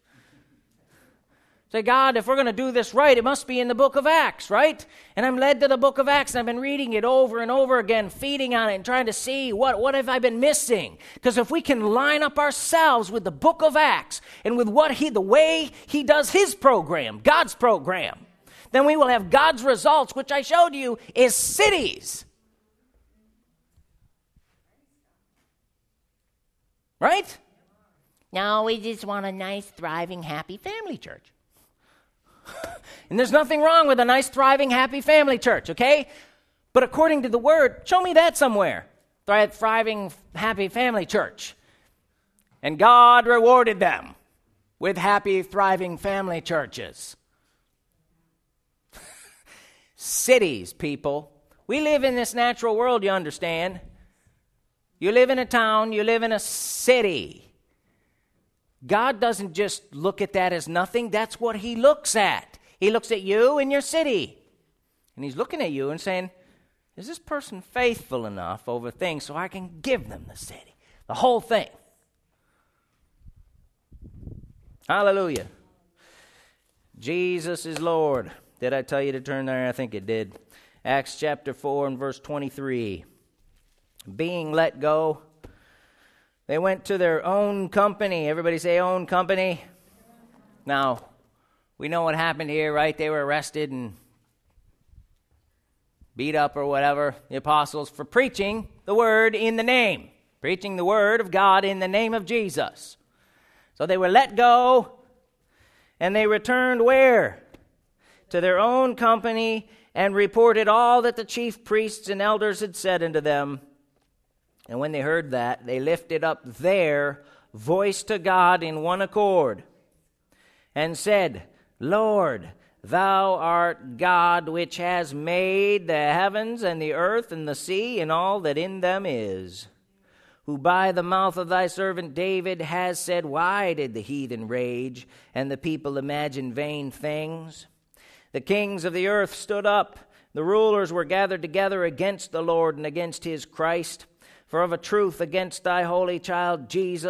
Say, God, if we're going to do this right, it must be in the book of Acts, right? And I'm led to the book of Acts, and I've been reading it over and over again, feeding on it and trying to see what, what have I been missing. Because if we can line up ourselves with the book of Acts and with what he, the way he does his program, God's program, then we will have God's results, which I showed you is cities. Right? No, we just want a nice, thriving, happy family church. And there's nothing wrong with a nice, thriving, happy family church, okay? But according to the Word, show me that somewhere. Thriving, happy family church. And God rewarded them with happy, thriving family churches. Cities, people. We live in this natural world, you understand. You live in a town, you live in a city. God doesn't just look at that as nothing. That's what he looks at. He looks at you and your city. And he's looking at you and saying, is this person faithful enough over things so I can give them the city? The whole thing. Hallelujah. Jesus is Lord. Did I tell you to turn there? I think it did. Acts chapter four and verse twenty-three. Being let go, they went to their own company. Everybody say own company. Now, we know what happened here, right? They were arrested and beat up or whatever, the apostles, for preaching the word in the name. Preaching the word of God in the name of Jesus. So they were let go, and they returned where? To their own company, and reported all that the chief priests and elders had said unto them. And when they heard that, they lifted up their voice to God in one accord, and said, Lord, thou art God which has made the heavens and the earth and the sea and all that in them is, who by the mouth of thy servant David has said, why did the heathen rage and the people imagine vain things? The kings of the earth stood up, the rulers were gathered together against the Lord and against his Christ. For of a truth against thy holy child Jesus,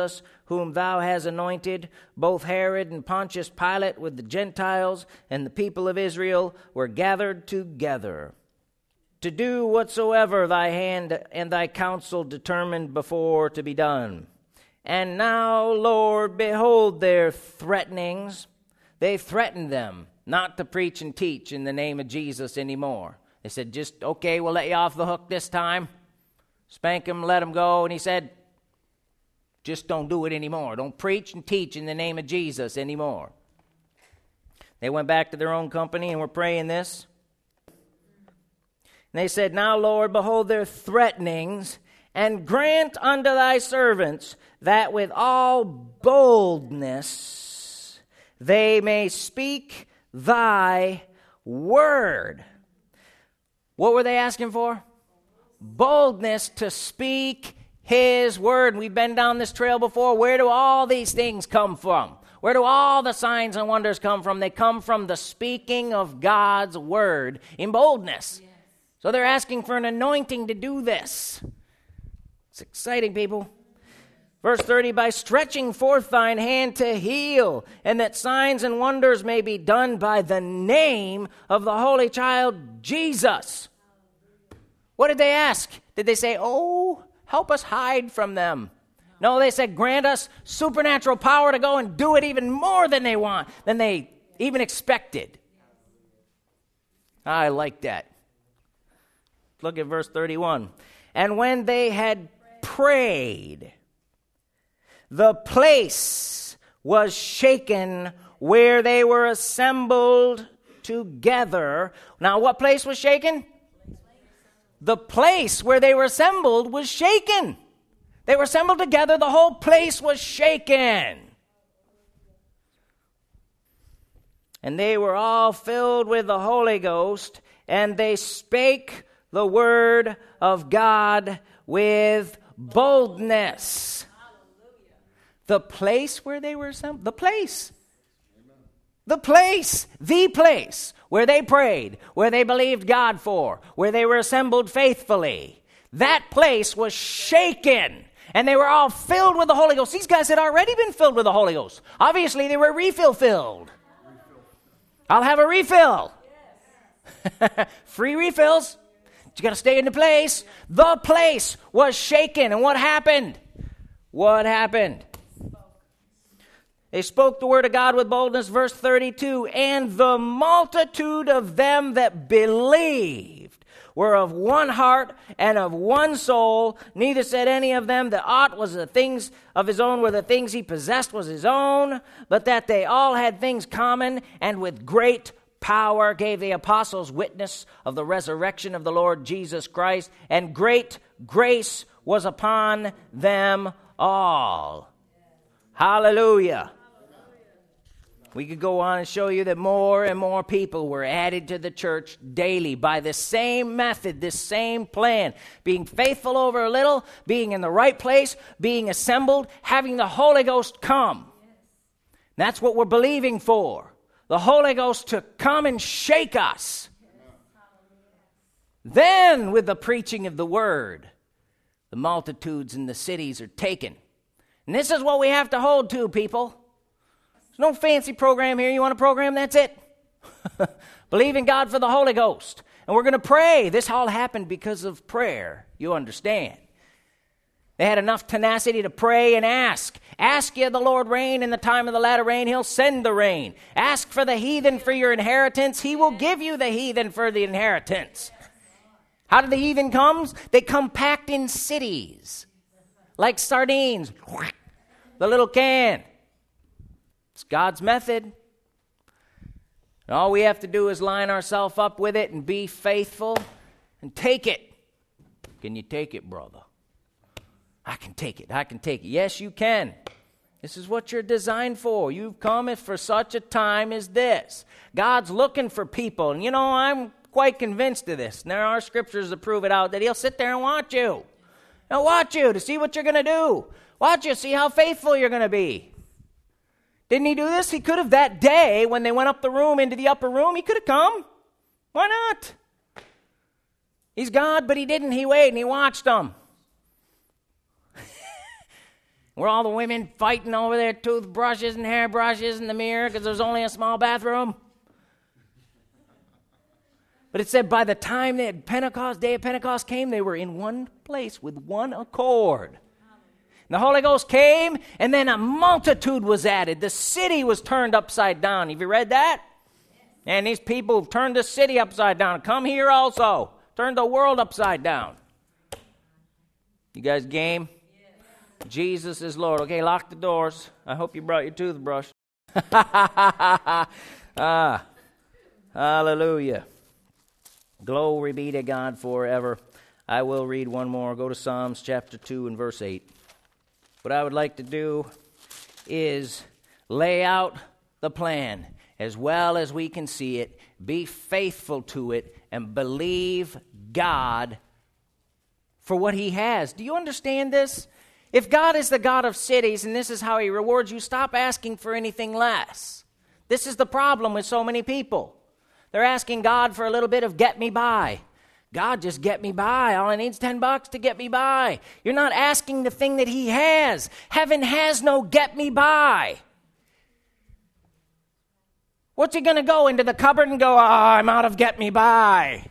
whom thou hast anointed, both Herod and Pontius Pilate with the Gentiles and the people of Israel were gathered together to do whatsoever thy hand and thy counsel determined before to be done. And now, Lord, behold their threatenings. They threatened them not to preach and teach in the name of Jesus anymore. They said, just, okay, we'll let you off the hook this time. Spank him, let him go. And he said, just don't do it anymore. Don't preach and teach in the name of Jesus anymore. They went back to their own company and were praying this. And they said, now, Lord, behold their threatenings, and grant unto thy servants that with all boldness they may speak thy word. What were they asking for? Boldness to speak his word. We've been down this trail before. Where do all these things come from? Where do all the signs and wonders come from? They come from the speaking of God's word in boldness. Yes. So they're asking for an anointing to do this. It's exciting, people. Verse thirty, by stretching forth thine hand to heal, and that signs and wonders may be done by the name of the Holy Child Jesus. What did they ask? Did they say, oh, help us hide from them? No, they said, grant us supernatural power to go and do it even more than they want, than they even expected. I like that. Look at verse thirty-one. And when they had prayed, the place was shaken where they were assembled together. Now, what place was shaken? The place where they were assembled was shaken. They were assembled together. The whole place was shaken. And they were all filled with the Holy Ghost, and they spake the word of God with boldness. The place where they were assembled, the place. The place, the place where they prayed, where they believed God for, where they were assembled faithfully. That place was shaken, and they were all filled with the Holy Ghost. These guys had already been filled with the Holy Ghost. Obviously, they were refill filled. I'll have a refill. Free refills. You got to stay in the place. The place was shaken. And what happened? What happened? They spoke the word of God with boldness, verse thirty-two, and the multitude of them that believed were of one heart and of one soul. Neither said any of them that aught was the things of his own were the things he possessed was his own, but that they all had things common, and with great power gave the apostles witness of the resurrection of the Lord Jesus Christ, and great grace was upon them all. Hallelujah. We could go on and show you that more and more people were added to the church daily by this same method, this same plan. Being faithful over a little, being in the right place, being assembled, having the Holy Ghost come. That's what we're believing for. The Holy Ghost to come and shake us. Then, with the preaching of the word, the multitudes in the cities are taken. And this is what we have to hold to, people. There's no fancy program here. You want a program? That's it. Believe in God for the Holy Ghost. And we're going to pray. This all happened because of prayer. You understand. They had enough tenacity to pray and ask. Ask ye the Lord rain in the time of the latter rain. He'll send the rain. Ask for the heathen for your inheritance. He will give you the heathen for the inheritance. How do the heathen come? They come packed in cities. Like sardines. The little can. It's God's method. And all we have to do is line ourselves up with it and be faithful and take it. Can you take it, brother? I can take it. I can take it. Yes, you can. This is what you're designed for. You've come for such a time as this. God's looking for people. And you know, I'm quite convinced of this. And there are scriptures to prove it out, that he'll sit there and watch you. He'll watch you to see what you're going to do. Watch you, see how faithful you're going to be. Didn't he do this? He could have that day when they went up the room into the upper room. He could have come. Why not? He's God, but he didn't. He waited and he watched them. Were all the women fighting over their toothbrushes and hairbrushes in the mirror because there's only a small bathroom? But it said by the time that Pentecost, day of Pentecost came, they were in one place with one accord. And the Holy Ghost came, and then a multitude was added. The city was turned upside down. Have you read that? And these people turned the city upside down. Come here also. Turned the world upside down. You guys game? Yes. Jesus is Lord. Okay, lock the doors. I hope you brought your toothbrush. ah, hallelujah. Glory be to God forever. I will read one more. Go to Psalms chapter two and verse eight. What I would like to do is lay out the plan as well as we can see it, be faithful to it, and believe God for what He has. Do you understand this? If God is the God of cities and this is how He rewards you, stop asking for anything less. This is the problem with so many people. They're asking God for a little bit of get me by. God, just get me by. All I need is ten bucks to get me by. You're not asking the thing that He has. Heaven has no get me by. What's He going to go into the cupboard and go, oh, I'm out of get me by?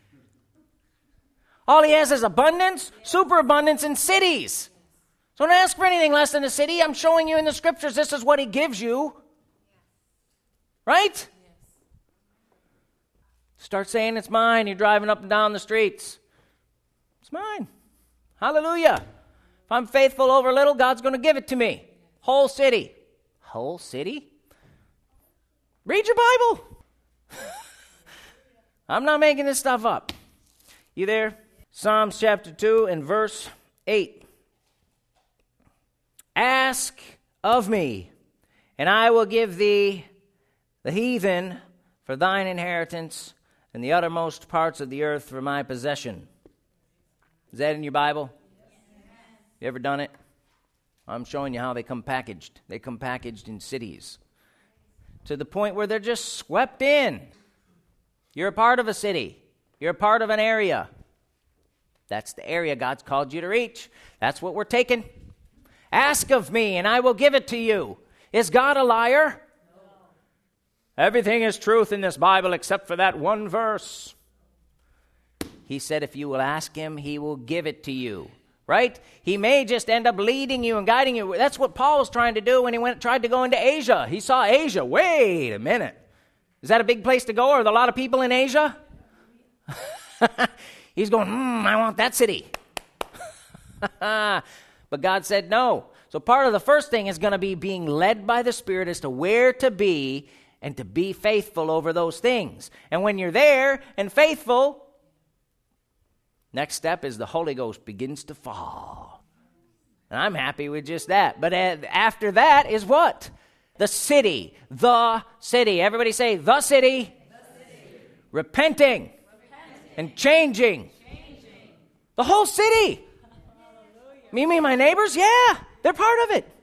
All He has is abundance, superabundance in cities. So don't ask for anything less than a city. I'm showing you in the scriptures this is what He gives you. Right? Start saying it's mine. You're driving up and down the streets. It's mine. Hallelujah. If I'm faithful over little, God's going to give it to me. Whole city. Whole city? Read your Bible. I'm not making this stuff up. You there? Psalms chapter two and verse eight. Ask of me, and I will give thee the heathen for thine inheritance, and the uttermost parts of the earth for my possession. Is that in your Bible? Yes. You ever done it? I'm showing you how they come packaged. They come packaged in cities to the point where they're just swept in. You're a part of a city. You're a part of an area. That's the area God's called you to reach. That's what we're taking. Ask of me, and I will give it to you. Is God a liar? Everything is truth in this Bible except for that one verse. He said if you will ask Him, He will give it to you. Right? He may just end up leading you and guiding you. That's what Paul was trying to do when he went tried to go into Asia. He saw Asia. Wait a minute. Is that a big place to go? Are there a lot of people in Asia? He's going, hmm, I want that city. But God said no. So part of the first thing is going to be being led by the Spirit as to where to be and to be faithful over those things. And when you're there and faithful, next step is the Holy Ghost begins to fall. And I'm happy with just that. But after that is what? The city. The city. Everybody say, the city. The city. Repenting. Repenting. And changing. changing. The whole city. Hallelujah. Me, me, my neighbors? Yeah, they're part of it.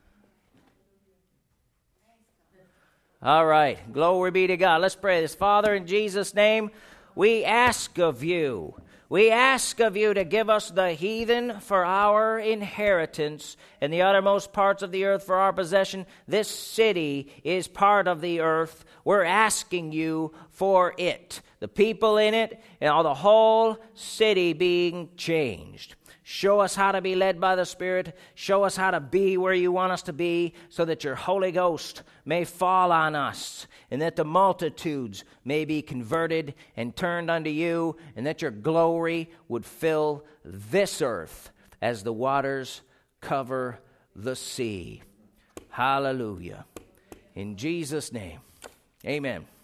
All right. Glory be to God. Let's pray this. Father, in Jesus' name, we ask of you. We ask of you to give us the heathen for our inheritance and the uttermost parts of the earth for our possession. This city is part of the earth. We're asking you for it. The people in it and all the whole city being changed. Show us how to be led by the Spirit. Show us how to be where you want us to be so that your Holy Ghost may fall on us and that the multitudes may be converted and turned unto you and that your glory would fill this earth as the waters cover the sea. Hallelujah. In Jesus' name, amen.